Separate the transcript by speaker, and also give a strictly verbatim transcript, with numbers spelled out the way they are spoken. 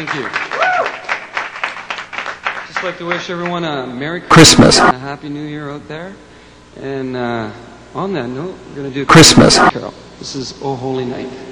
Speaker 1: Thank you. Just like to wish everyone a Merry Christmas,
Speaker 2: Christmas.
Speaker 1: and a Happy New Year out there. And uh, on that note, we're going to do
Speaker 2: Christmas.
Speaker 1: Carol. This is Oh Holy Night.